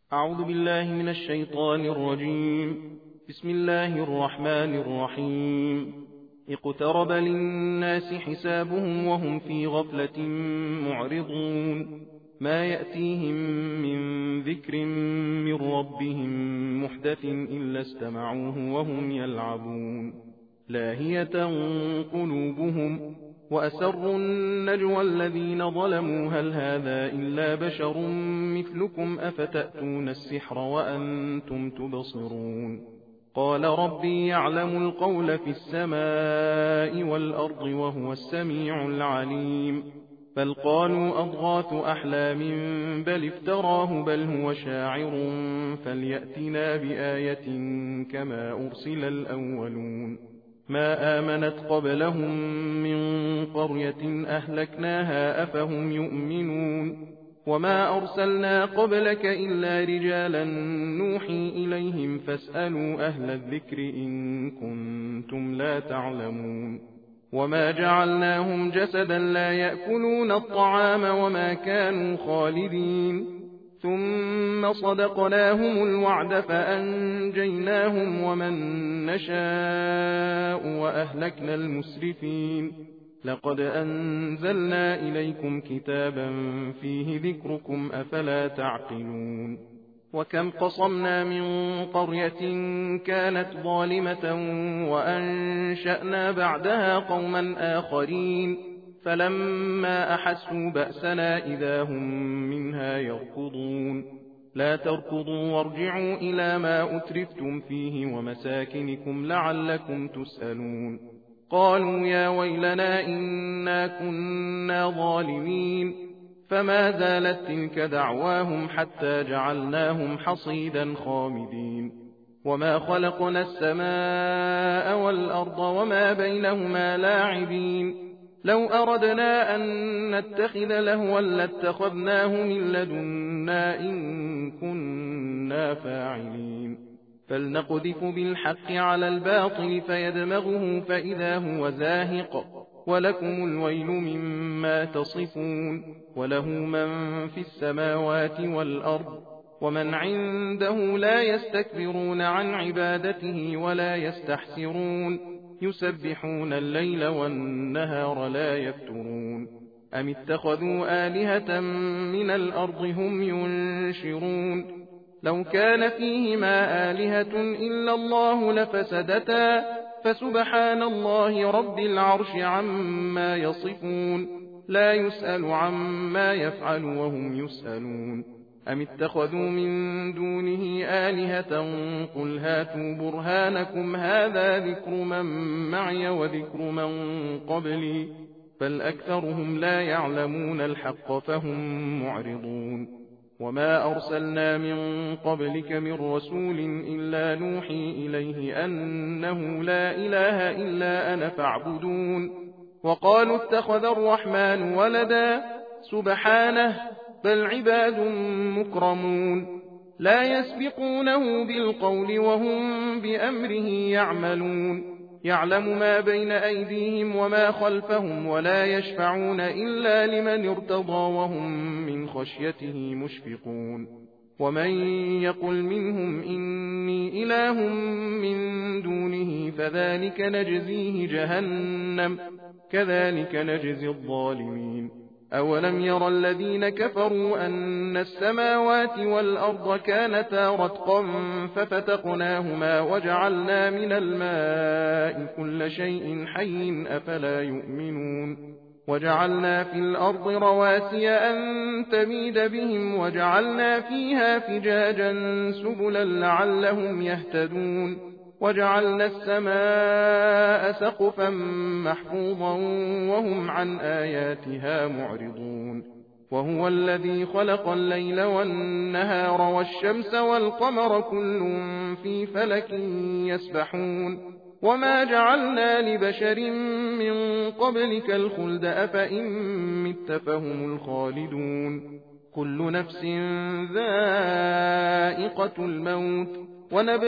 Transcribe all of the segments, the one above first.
أعوذ بالله من الشيطان الرجيم. بسم الله الرحمن الرحيم. اقترب للناس حسابهم وهم في غفلة معرضون. ما يأتيهم من ذكر من ربهم محدث إلا استمعوه وهم يلعبون. لاهية قلوبهم وأسروا النجوى الذين ظلموا هل هذا إلا بشر مثلكم أفتأتون السحر وأنتم تبصرون. قال ربي يعلم القول في السماء والأرض وهو السميع العليم. بل قالوا أضغاث أحلام بل افتراه بل هو شاعر فليأتنا بآية كما أرسل الأولون. ما آمنت قبلهم من قرية أهلكناها أفهم يؤمنون. وما أرسلنا قبلك إلا رجالا نوحي إليهم فاسألوا أهل الذكر إن كنتم لا تعلمون. وما جعلناهم جسدا لا يأكلون الطعام وما كانوا خالدين. ثم صدقناهم الوعد فأنجيناهم ومن نشاء وأهلكنا المسرفين. لقد أنزلنا إليكم كتابا فيه ذكركم أفلا تعقلون. وكم قصمنا من قرية كانت ظالمة وأنشأنا بعدها قوما آخرين فلما أحسوا بأسنا إذا هم منها يركضون. لا تركضوا وارجعوا إلى ما أترفتم فيه ومساكنكم لعلكم تسألون. قالوا يا ويلنا إنا كنا ظالمين. فما زالت تلك دعواهم حتى جعلناهم حصيدا خامدين. وما خلقنا السماء والأرض وما بينهما لاعبين. لو أردنا أن نتخذ لهوا لاتخذناه من لدنا إن كنا فاعلين. فلنقذف بالحق على الباطل فيدمغه فإذا هو زاهق ولكم الويل مما تصفون. وله من في السماوات والأرض ومن عنده لا يستكبرون عن عبادته ولا يستحسرون. يسبحون الليل والنهار لا يفترون. أم اتخذوا آلهة من الأرض هم ينشرون. لو كان فيهما آلهة إلا الله لفسدتا فسبحان الله رب العرش عما يصفون. لا يسأل عما يفعل وهم يسألون. أم اتخذوا من دونه آلهة قل هاتوا برهانكم هذا ذكر من معي وذكر من قبلي بل أكثرهم لا يعلمون الحق فهم معرضون. وما أرسلنا من قبلك من رسول إلا نوحي إليه أنه لا إله إلا أنا فاعبدون. وقالوا اتخذ الرحمن ولدا سبحانه بل عباد مكرمون لا يسبقونه بالقول وهم بأمره يعملون. يعلم ما بين أيديهم وما خلفهم ولا يشفعون إلا لمن ارتضى وهم من خشيته مشفقون. ومن يقل منهم إني إله من دونه فذلك نجزيه جهنم كذلك نجزي الظالمين. أولم ير الذين كفروا أن السماوات والأرض كانتا رتقا ففتقناهما وجعلنا من الماء كل شيء حي أفلا يؤمنون. وجعلنا في الأرض رواسي أن تميد بهم وجعلنا فيها فجاجا سبلا لعلهم يهتدون. وجعلنا السماء سقفا محفوظا وهم عن آياتها معرضون. وهو الذي خلق الليل والنهار والشمس والقمر كل في فلك يسبحون. وما جعلنا لبشر من قبلك الخلد أفإن مت فهم الخالدون. كل نفس ذائقة الموت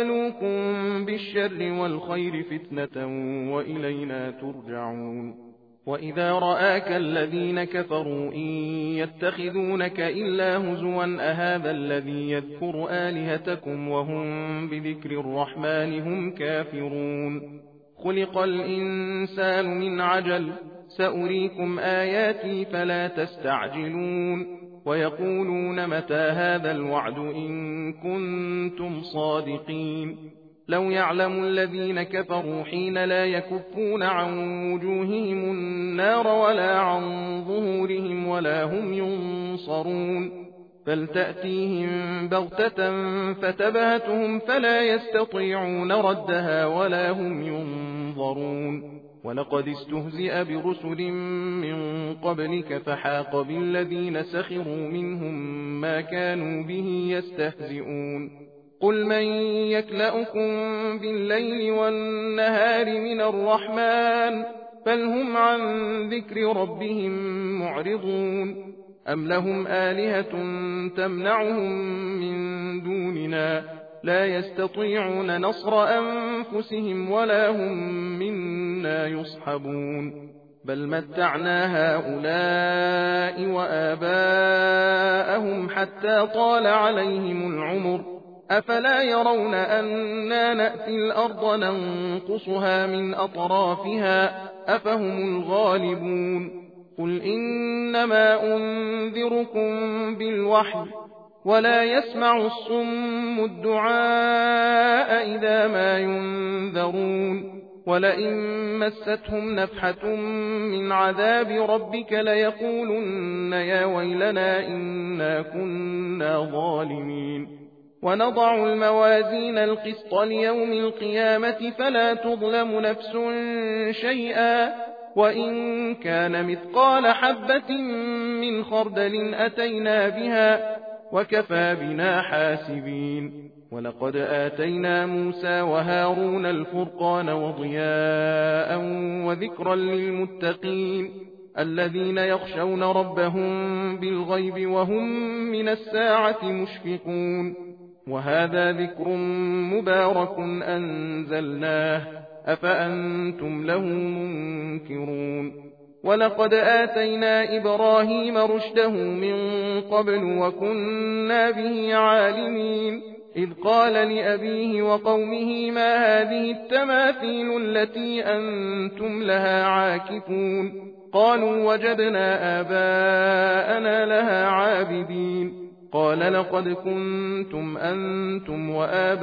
ونبلوكم بالشر والخير فتنة وإلينا ترجعون. وإذا رآك الذين كفروا إن يتخذونك إلا هزوا أهذا الذي يذكر آلهتكم وهم بذكر الرحمن هم كافرون خلق الإنسان من عجل سأريكم آياتي فلا تستعجلون ويقولون متى هذا الوعد إن كنتم صادقين لو يعلم الذين كفروا حين لا يكفون عن وجوههم النار ولا عن ظهورهم ولا هم ينصرون فلتأتيهم بغتة فتبهتهم فلا يستطيعون ردها ولا هم ينظرون ولقد استهزئ برسل من قبلك فحاق بالذين سخروا منهم ما كانوا به يستهزئون قل من يكلأكم بالليل والنهار من الرحمن بل هم عن ذكر ربهم معرضون أم لهم آلهة تمنعهم من دوننا لا يستطيعون نصر أنفسهم ولا هم منا يصحبون بل متعنا هؤلاء وآباءهم حتى طال عليهم العمر أفلا يرون أنا نأتي الأرض ننقصها من أطرافها أفهم الغالبون قل إنما أنذركم بالوحي ولا يسمع الصم الدعاء إذا ما ينذرون ولئن مستهم نفحة من عذاب ربك ليقولن يا ويلنا إنا كنا ظالمين ونضع الموازين القسط ليوم القيامة فلا تظلم نفس شيئا وإن كان مثقال حبة من خردل أتينا بها وكفى بنا حاسبين ولقد آتينا موسى وهارون الفرقان وضياء وذكرا للمتقين الذين يخشون ربهم بالغيب وهم من الساعة مشفقون وهذا ذكر مبارك أنزلناه أفأنتم له منكرون ولقد آتينا إبراهيم رشده من قبل وكنا به عالمين إذ قال لأبيه وقومه ما هذه التماثيل التي أنتم لها عاكفون قالوا وجدنا آباءنا لها عابدين قال لقد كنتم أنتم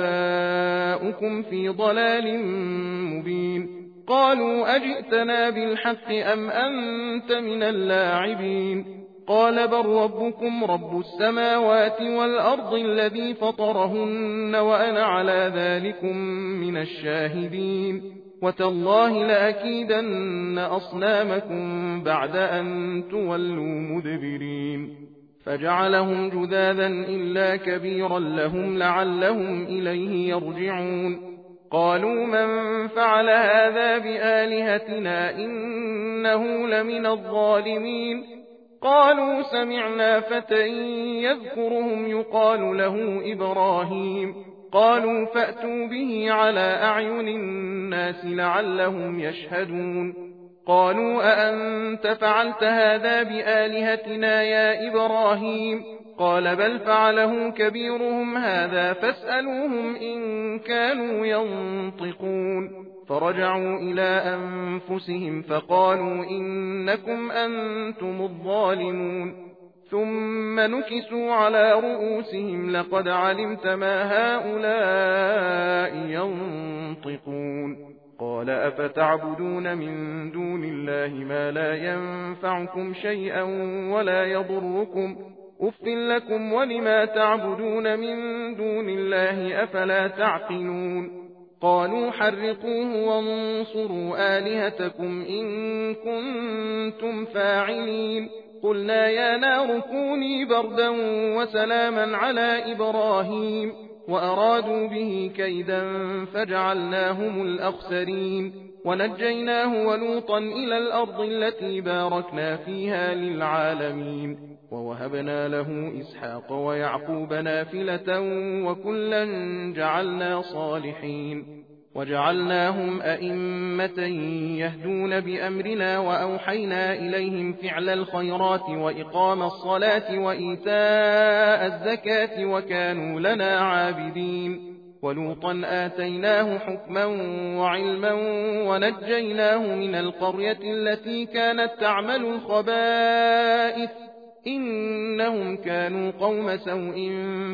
وآباؤكم في ضلال مبين قالوا أجئتنا بالحق أم أنت من اللاعبين قال بل ربكم رب السماوات والأرض الذي فطرهن وأنا على ذلكم من الشاهدين وتالله لأكيدن أصنامكم بعد أن تولوا مدبرين فجعلهم جذاذا إلا كبيرا لهم لعلهم إليه يرجعون قالوا من فعل هذا بآلهتنا إنه لمن الظالمين قالوا سمعنا فتى يذكرهم يقال له إبراهيم قالوا فأتوا به على أعين الناس لعلهم يشهدون قالوا أأنت فعلت هذا بآلهتنا يا إبراهيم قال بل فعله كبيرهم هذا فاسألوهم إن كانوا ينطقون فرجعوا إلى أنفسهم فقالوا إنكم أنتم الظالمون ثم نكسوا على رؤوسهم لقد علمت ما هؤلاء ينطقون قال أفتعبدون من دون الله ما لا ينفعكم شيئا ولا يضركم أف لكم ولما تعبدون من دون الله أفلا تعقلون قالوا حرقوه وانصروا آلهتكم إن كنتم فاعلين قلنا يا نار كوني بردا وسلاما على إبراهيم وأرادوا به كيدا فجعلناهم الأخسرين ونجيناه ولوطا إلى الأرض التي باركنا فيها للعالمين ووهبنا له إسحاق ويعقوب نافلة وكلا جعلنا صالحين وجعلناهم أئمة يهدون بأمرنا وأوحينا إليهم فعل الخيرات وإقام الصلاة وإيتاء الزكاة وكانوا لنا عابدين ولوطا آتيناه حكما وعلما ونجيناه من القرية التي كانت تعمل الخبائث إنهم كانوا قوم سوء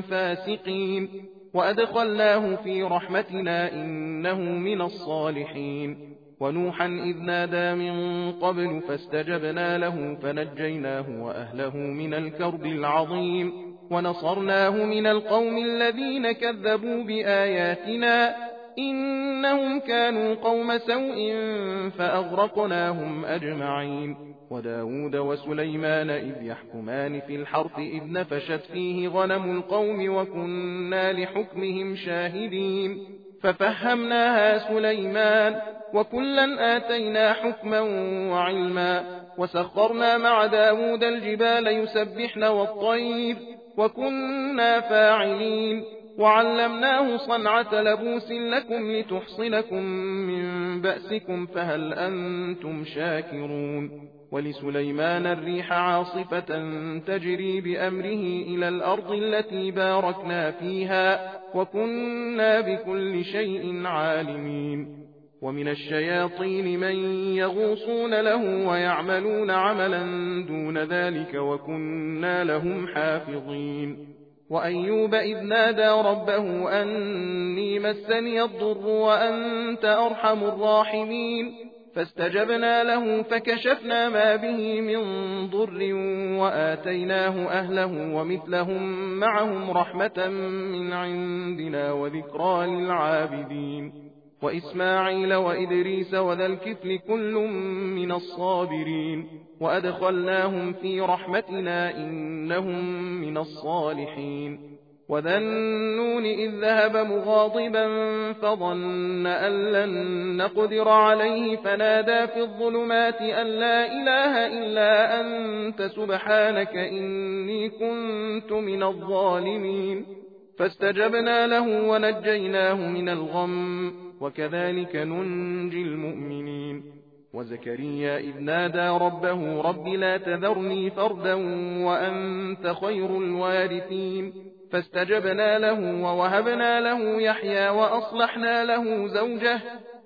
فاسقين وأدخلناه في رحمتنا إنه من الصالحين ونوحا إذ نادى من قبل فاستجبنا له فنجيناه وأهله من الكرب العظيم ونصرناه من القوم الذين كذبوا بآياتنا إنهم كانوا قوم سوء فأغرقناهم أجمعين وداود وسليمان إذ يحكمان في الحرث إذ نفشت فيه غنم القوم وكنا لحكمهم شاهدين ففهمناها سليمان وكلا آتينا حكما وعلما وسخرنا مع داود الجبال يسبحن والطير وكنا فاعلين وعلمناه صنعة لبوس لكم لتحصنكم من بأسكم فهل أنتم شاكرون ولسليمان الريح عاصفة تجري بأمره إلى الأرض التي باركنا فيها وكنا بكل شيء عالمين ومن الشياطين من يغوصون له ويعملون عملا دون ذلك وكنا لهم حافظين وأيوب إذ نادى ربه أني مسني الضر وأنت أرحم الراحمين فاستجبنا له فكشفنا ما به من ضر وآتيناه أهله ومثلهم معهم رحمة من عندنا وذكرى للعابدين وإسماعيل وإدريس وذا الكفل كل من الصابرين وأدخلناهم في رحمتنا إنهم من الصالحين وذا النون إذ ذهب مغاضبا فظن أن لن نقدر عليه فنادى في الظلمات أن لا إله إلا أنت سبحانك إني كنت من الظالمين فاستجبنا له ونجيناه من الغم وكذلك ننجي المؤمنين وزكريا إذ نادى ربه رب لا تذرني فردا وأنت خير الوارثين فاستجبنا له ووهبنا له يحيى وأصلحنا له زوجه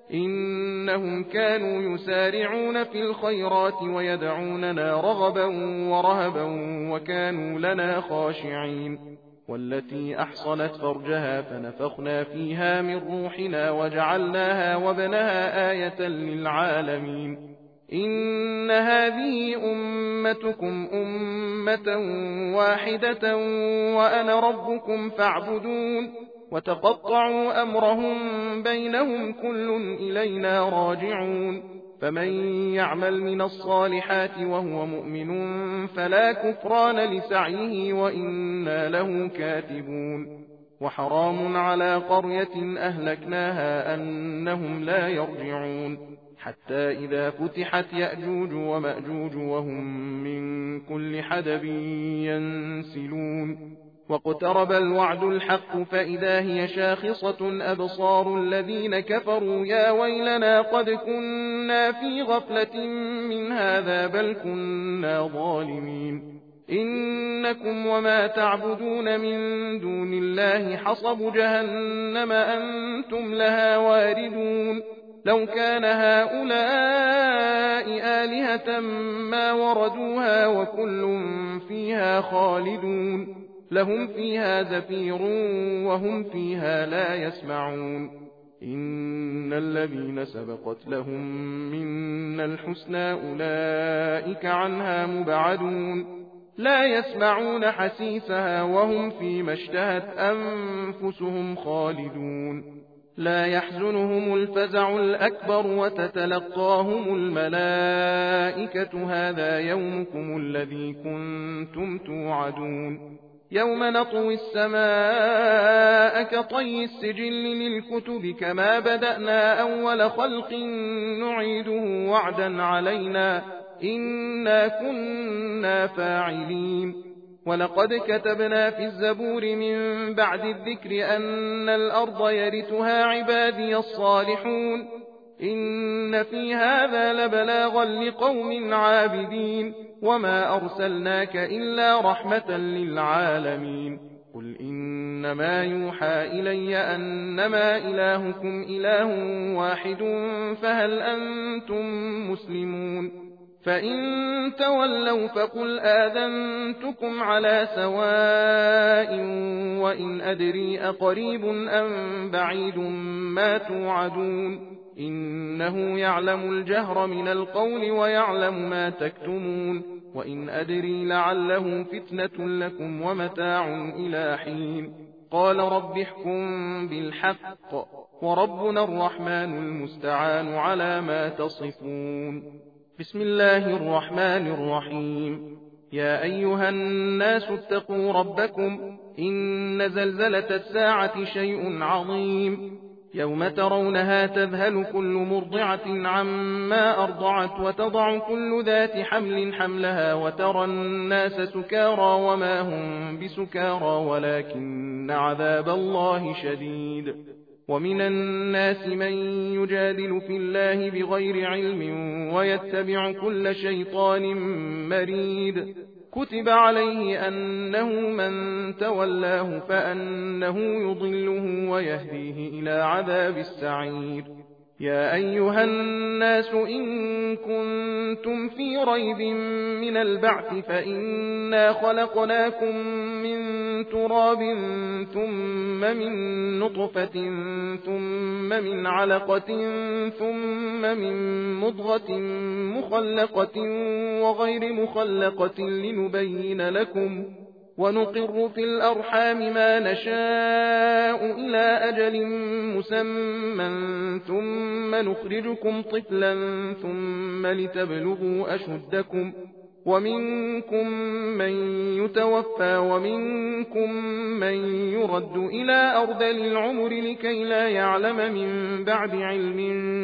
إنهم كانوا يسارعون في الخيرات ويدعوننا رغبا ورهبا وكانوا لنا خاشعين والتي أحصنت فرجها فنفخنا فيها من روحنا وجعلناها وابنها آية للعالمين إن هذه أمتكم أمة واحدة وأنا ربكم فاعبدون وتقطعوا أمرهم بينهم كل إلينا راجعون فمن يعمل من الصالحات وهو مؤمن فلا كفران لسعيه وإنا له كاتبون وحرام على قرية أهلكناها أنهم لا يرجعون حتى إذا فتحت يأجوج ومأجوج وهم من كل حدب ينسلون واقترب الوعد الحق فإذا هي شاخصة أبصار الذين كفروا يا ويلنا قد كنا في غفلة من هذا بل كنا ظالمين إنكم وما تعبدون من دون الله حصب جهنم أنتم لها واردون لو كان هؤلاء آلهة ما وردوها وكل فيها خالدون لهم فيها زفير وهم فيها لا يسمعون إن الذين سبقت لهم منا الحسنى أولئك عنها مبعدون لا يسمعون حسيسها وهم فيما اشتهت أنفسهم خالدون لا يحزنهم الفزع الأكبر وتتلقاهم الملائكة هذا يومكم الذي كنتم توعدون يوم نطوي السماء كطي السجل للكتب كما بدأنا أول خلق نعيده وعدا علينا إنا كنا فاعلين ولقد كتبنا في الزبور من بعد الذكر أن الأرض يرثها عبادي الصالحون إن في هذا لبلاغا لقوم عابدين وما أرسلناك إلا رحمة للعالمين قل إنما يوحى إلي أنما إلهكم إله واحد فهل أنتم مسلمون فإن تولوا فقل آذنتكم على سواء وإن أدري أقريب أم بعيد ما توعدون إنه يعلم الجهر من القول ويعلم ما تكتمون وإن أدري لعله فتنة لكم ومتاع إلى حين قال رب احكم بالحق وربنا الرحمن المستعان على ما تصفون بسم الله الرحمن الرحيم يا أيها الناس اتقوا ربكم إن زلزلة الساعة شيء عظيم يوم ترونها تذهل كل مرضعة عما أرضعت وتضع كل ذات حمل حملها وترى الناس سكارى وما هم بسكارى ولكن عذاب الله شديد ومن الناس من يجادل في الله بغير علم ويتبع كل شيطان مريد كتب عليه أنه من تولاه فأنه يضله ويهديه إلى عذاب السعير يا أيها الناس إن كنتم في ريب من البعث فإنا خلقناكم من تراب ثم من نطفة ثم من علقة ثم من مضغة مخلقة وغير مخلقة لنبين لكم ونقر في الأرحام ما نشاء إلى أجل مسمى ثم نخرجكم طفلا ثم لتبلغوا أشدكم ومنكم من يتوفى ومنكم من يرد إلى أرذل العمر لكي لا يعلم من بعد علم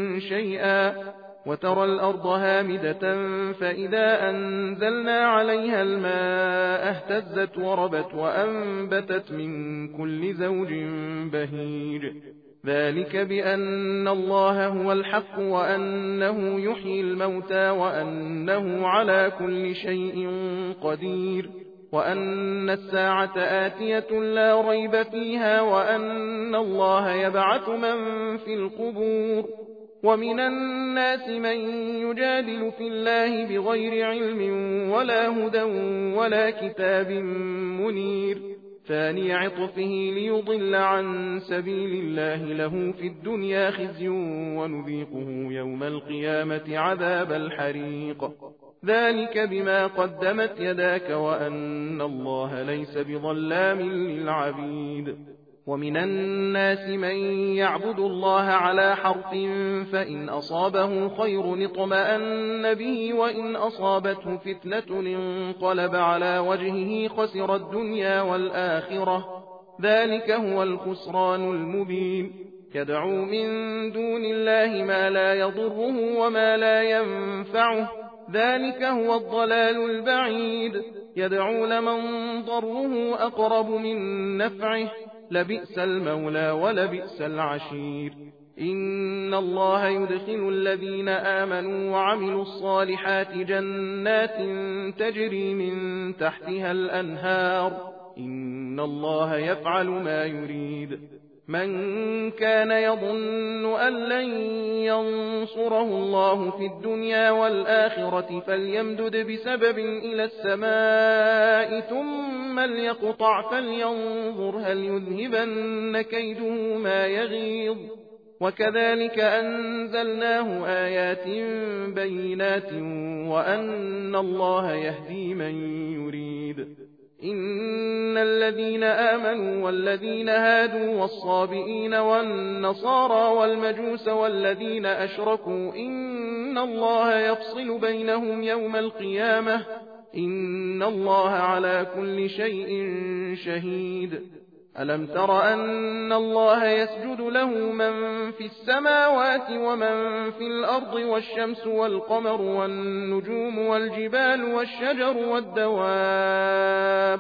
شيئا وترى الأرض هامدة فإذا أنزلنا عليها الماء اهتزت وربت وأنبتت من كل زوج بهيج ذلك بأن الله هو الحق وأنه يحيي الموتى وأنه على كل شيء قدير وأن الساعة آتية لا ريب فيها وأن الله يبعث من في القبور ومن الناس من يجادل في الله بغير علم ولا هدى ولا كتاب منير ثاني عطفه ليضل عن سبيل الله له في الدنيا خزي ونذيقه يوم القيامة عذاب الحريق ذلك بما قدمت يداك وأن الله ليس بظلام للعبيد ومن الناس من يعبد الله على حرف فإن أصابه خير اطمأن به وإن أصابته فتنة انقلب على وجهه خسر الدنيا والآخرة ذلك هو الخسران المبين يدعو من دون الله ما لا يضره وما لا ينفعه ذلك هو الضلال البعيد يدعو لمن ضره أقرب من نفعه لبئس المولى ولبئس العشير إن الله يدخل الذين آمنوا وعملوا الصالحات جنات تجري من تحتها الأنهار إن الله يفعل ما يريد من كان يظن أن لن ينصره الله في الدنيا والآخرة فليمدد بسبب إلى السماء ثم ليقطع فلينظر هل يذهبن كيده ما يغيظ وكذلك أنزلناه آيات بينات وأن الله يهدي من يريد إن الذين آمنوا والذين هادوا والصابئين والنصارى والمجوس والذين أشركوا إن الله يفصل بينهم يوم القيامة إن الله على كل شيء شهيد ألم تر أن الله يسجد له من في السماوات ومن في الأرض والشمس والقمر والنجوم والجبال والشجر والدواب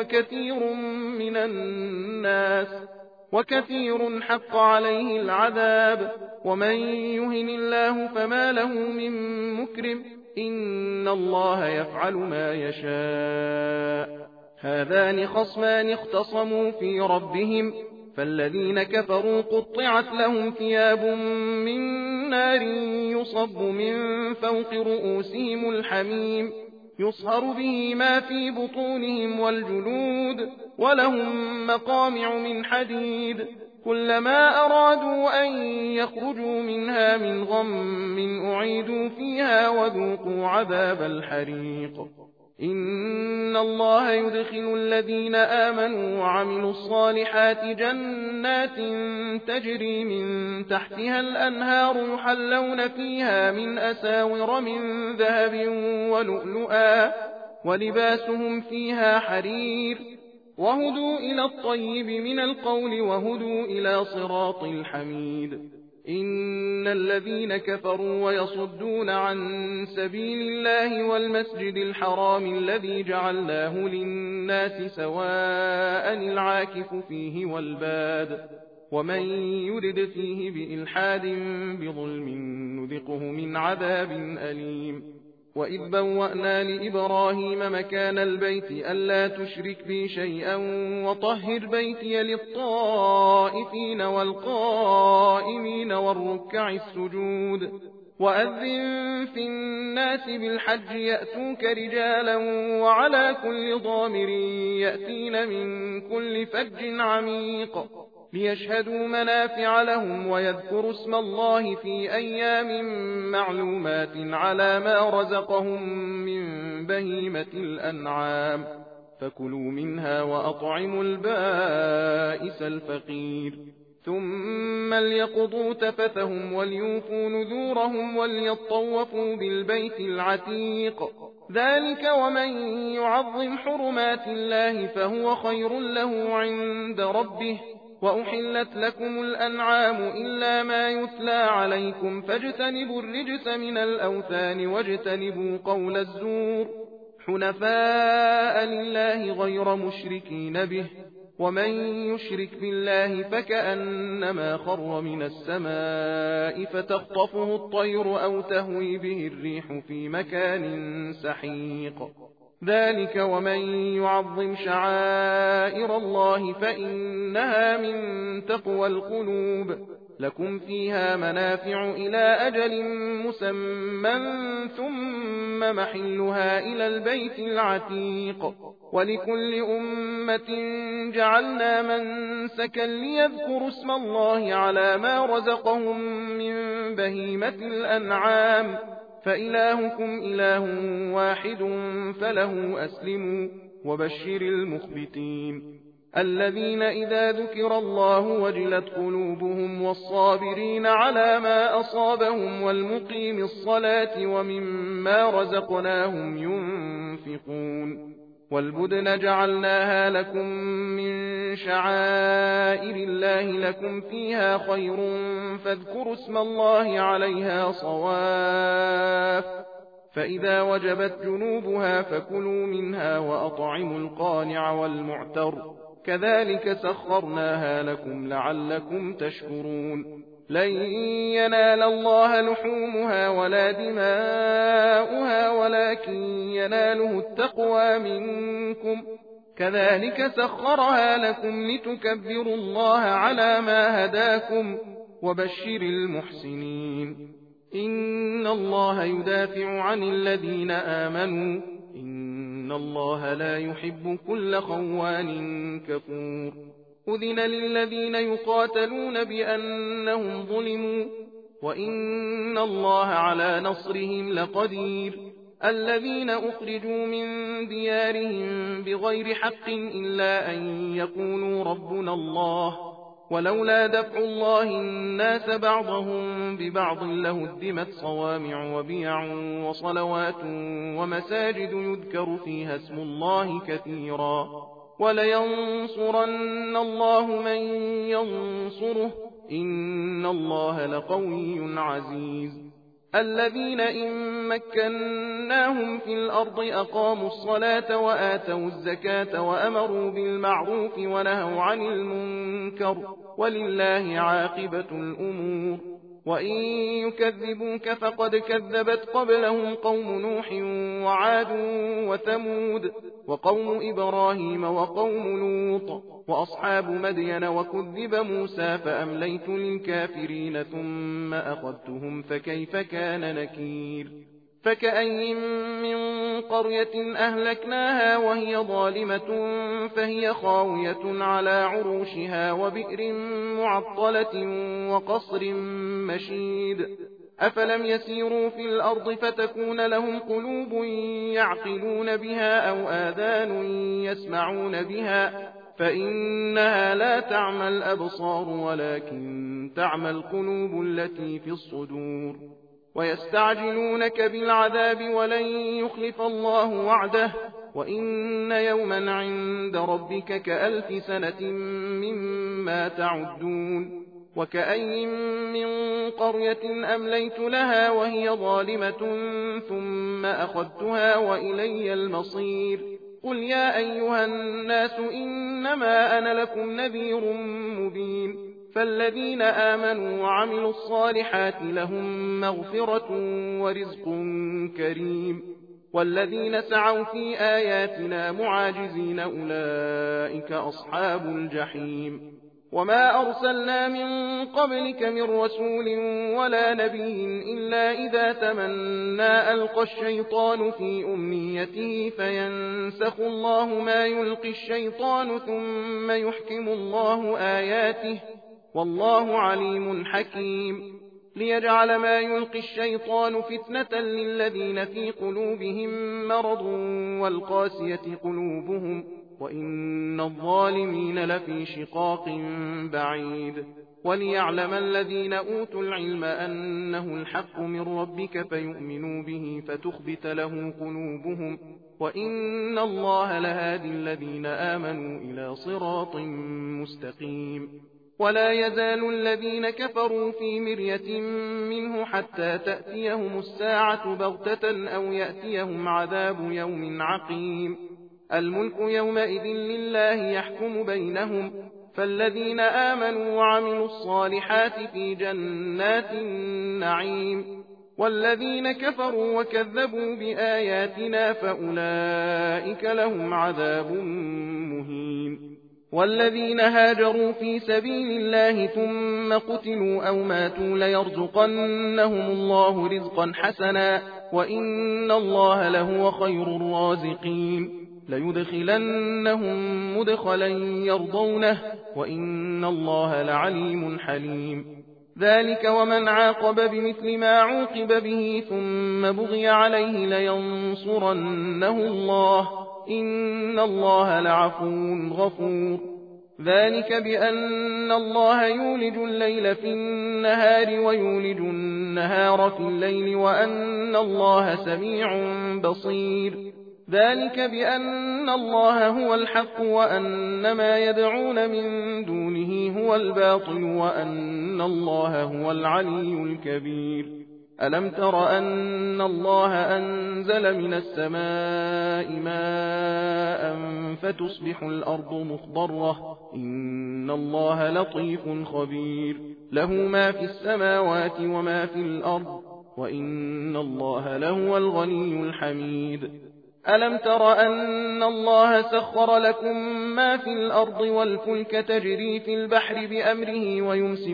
وكثير حق عليه العذاب ومن يهن الله فما له من مكرم إن الله يفعل ما يشاء هذان خصمان اختصموا في ربهم فالذين كفروا قطعت لهم ثياب من نار يصب من فوق رؤوسهم الحميم يصهر به ما في بطونهم والجلود ولهم مقامع من حديد كلما أرادوا أن يخرجوا منها من غم أعيدوا فيها وذوقوا عذاب الحريق إن الله يدخل الذين آمنوا وعملوا الصالحات جنات تجري من تحتها الأنهار يحلون فيها من أساور من ذهب ولؤلؤا ولباسهم فيها حرير وهدوا إلى الطيب من القول وهدوا إلى صراط الحميد إن الذين كفروا ويصدون عن سبيل الله والمسجد الحرام الذي جعلناه للناس سواء العاكف فيه والباد ومن يرد فيه بإلحاد بظلم نذقه من عذاب أليم وإذ بوأنا لإبراهيم مكان البيت ألا تشرك بي شيئا وطهر بيتي للطائفين والقائمين والركع السجود وأذن في الناس بالحج يأتوك رجالا وعلى كل ضامر يأتين من كل فج عميق ليشهدوا منافع لهم ويذكروا اسم الله في أيام معلومات على ما رزقهم من بهيمة الأنعام فكلوا منها وأطعموا البائس الفقير ثم ليقضوا تفثهم وليوفوا نذورهم وليطوفوا بالبيت العتيق ذلك ومن يعظم حرمات الله فهو خير له عند ربه وأحلت لكم الأنعام إلا ما يتلى عليكم فاجتنبوا الرجس من الأوثان واجتنبوا قول الزور حنفاء لله غير مشركين به ومن يشرك بالله فكأنما خر من السماء فتخطفه الطير أو تهوي به الريح في مكان سحيق ذلك ومن يعظم شعائر الله فإنها من تقوى القلوب لكم فيها منافع إلى أجل مسمى ثم محلها إلى البيت العتيق ولكل أمة جعلنا منسكا ليذكروا اسم الله على ما رزقهم من بهيمة الأنعام فإلهكم إله واحد فله أسلموا وبشر المخبتين الذين إذا ذكر الله وجلت قلوبهم والصابرين على ما أصابهم والمقيم الصلاة ومما رزقناهم ينفقون والبدن جعلناها لكم من شعائر الله لكم فيها خير فاذكروا اسم الله عليها صواف فإذا وجبت جنوبها فكلوا منها وأطعموا القانع والمعتر كذلك سخرناها لكم لعلكم تشكرون لن ينال الله لحومها ولا دماؤها ولكن يناله التقوى منكم كذلك سخرها لكم لتكبروا الله على ما هداكم وبشر المحسنين إن الله يدافع عن الذين آمنوا إن الله لا يحب كل خوان كفور أذن للذين يقاتلون بأنهم ظلموا وإن الله على نصرهم لقدير الذين أخرجوا من ديارهم بغير حق إلا أن يقولوا ربنا الله ولولا دفع الله الناس بعضهم ببعض لهدمت صوامع وبيع وصلوات ومساجد يذكر فيها اسم الله كثيرا ولينصرن الله من ينصره إن الله لقوي عزيز الذين إن مكناهم في الأرض أقاموا الصلاة وآتوا الزكاة وأمروا بالمعروف ونهوا عن المنكر ولله عاقبة الأمور وإن يكذبوك فقد كذبت قبلهم قوم نوح وعاد وثمود وقوم إبراهيم وقوم لوط وأصحاب مدين وكذب موسى فأمليت للكافرين ثم أخذتهم فكيف كان نكير فكأي من قرية أهلكناها وهي ظالمة فهي خاوية على عروشها وبئر معطلة وقصر مشيد أفلم يسيروا في الأرض فتكون لهم قلوب يعقلون بها أو آذان يسمعون بها فإنها لا تعمى الأبصار ولكن تعمى القلوب التي في الصدور ويستعجلونك بالعذاب ولن يخلف الله وعده وإن يوما عند ربك كألف سنة مما تعدون وكأي من قرية أمليت لها وهي ظالمة ثم أخذتها وإلي المصير قل يا أيها الناس إنما أنا لكم نذير مبين فالذين آمنوا وعملوا الصالحات لهم مغفرة ورزق كريم والذين سعوا في آياتنا معاجزين أولئك أصحاب الجحيم وما أرسلنا من قبلك من رسول ولا نبي إلا إذا تمنى ألقى الشيطان في أمنيته فينسخ الله ما يلقي الشيطان ثم يحكم الله آياته والله عليم حكيم ليجعل ما يلقي الشيطان فتنة للذين في قلوبهم مرض والقاسية قلوبهم وإن الظالمين لفي شقاق بعيد وليعلم الذين أوتوا العلم أنه الحق من ربك فيؤمنوا به فتخبت له قلوبهم وإن الله لهادي الذين آمنوا إلى صراط مستقيم ولا يزال الذين كفروا في مرية منه حتى تأتيهم الساعة بغتة أو يأتيهم عذاب يوم عقيم الملك يومئذ لله يحكم بينهم فالذين آمنوا وعملوا الصالحات في جنات النعيم والذين كفروا وكذبوا بآياتنا فأولئك لهم عذاب مهين والذين هاجروا في سبيل الله ثم قتلوا أو ماتوا ليرزقنهم الله رزقا حسنا وإن الله لهو خير الرازقين ليدخلنهم مدخلا يرضونه وإن الله لعليم حليم ذلك ومن عاقب بمثل ما عوقب به ثم بغي عليه لينصرنه الله إن الله لعفو غفور ذلك بأن الله يولج الليل في النهار ويولج النهار في الليل وأن الله سميع بصير ذلك بأن الله هو الحق وأن ما يدعون من دونه هو الباطل وأن الله هو العلي الكبير ألم تر أن الله أنزل من السماء ماء فتصبح الأرض مخضرة إن الله لطيف خبير له ما في السماوات وما في الأرض وإن الله لهو الغني الحميد ألم تر أن الله سخر لكم ما في الأرض والفلك تجري في البحر بأمره ويمسك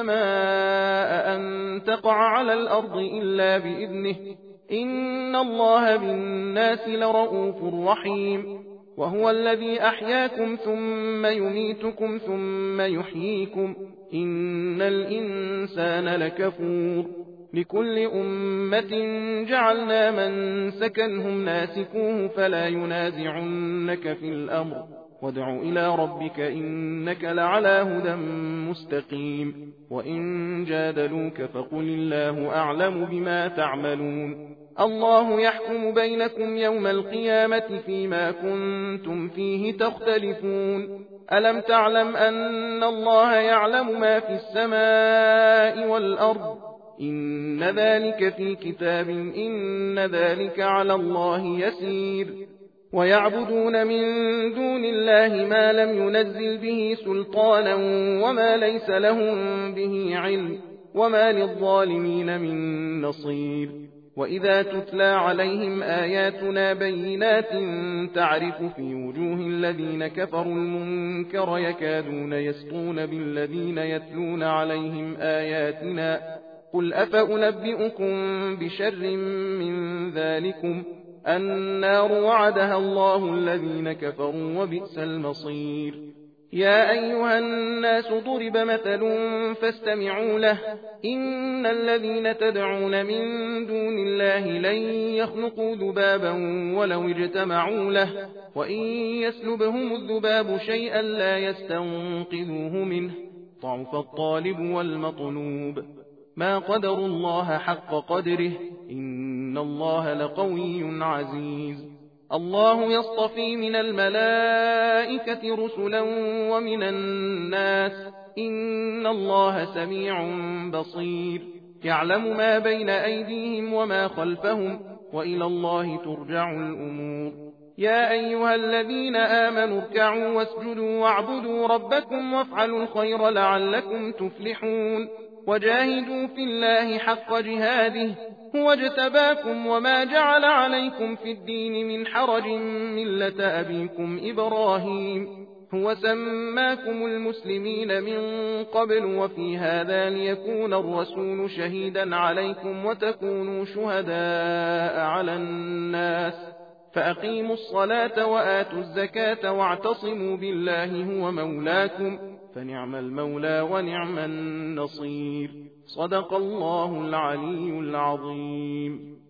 السماء أن تقع على الأرض إلا بإذنه إن الله بالناس لرؤوف رحيم وهو الذي أحياكم ثم يميتكم ثم يحييكم إن الإنسان لكفور لكل أمة جعلنا من سكنهم ناسكوه فلا ينازعنك في الأمر وادع إلى ربك إنك لعلى هدى مستقيم وإن جادلوك فقل الله أعلم بما تعملون الله يحكم بينكم يوم القيامة فيما كنتم فيه تختلفون ألم تعلم أن الله يعلم ما في السماء والأرض إن ذلك في كتاب إن ذلك على الله يسير ويعبدون من دون الله ما لم ينزل به سلطانا وما ليس لهم به علم وما للظالمين من نصير وإذا تتلى عليهم آياتنا بينات تعرف في وجوه الذين كفروا المنكر يكادون يسطون بالذين يتلون عليهم آياتنا قل أفأنبئكم بشر من ذلكم النار وعدها الله الذين كفروا وبئس المصير يا أيها الناس ضرب مثل فاستمعوا له إن الذين تدعون من دون الله لن يخلقوا ذبابا ولو اجتمعوا له وإن يسلبهم الذباب شيئا لا يستنقذوه منه ضعف الطالب والمطلوب ما قدر الله حق قدره إن الله لقوي عزيز الله يصطفي من الملائكة رسلا ومن الناس إن الله سميع بصير يعلم ما بين أيديهم وما خلفهم وإلى الله ترجع الأمور يا أيها الذين آمنوا اركعوا واسجدوا واعبدوا ربكم وافعلوا الخير لعلكم تفلحون وجاهدوا في الله حق جهاده هو اجتباكم وما جعل عليكم في الدين من حرج ملة أبيكم إبراهيم هو سماكم المسلمين من قبل وفي هذا ليكون الرسول شهيدا عليكم وتكونوا شهداء على الناس فأقيموا الصلاة وآتوا الزكاة واعتصموا بالله هو مولاكم فنعم المولى ونعم النصير صدق الله العلي العظيم.